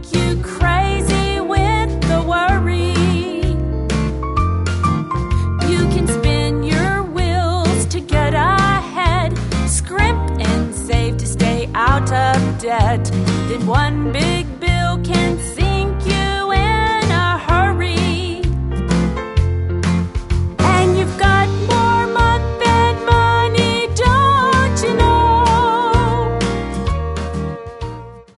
you crazy with the worry. You can spin your wheels to get ahead, scrimp and save to stay out of debt. Then one big bill can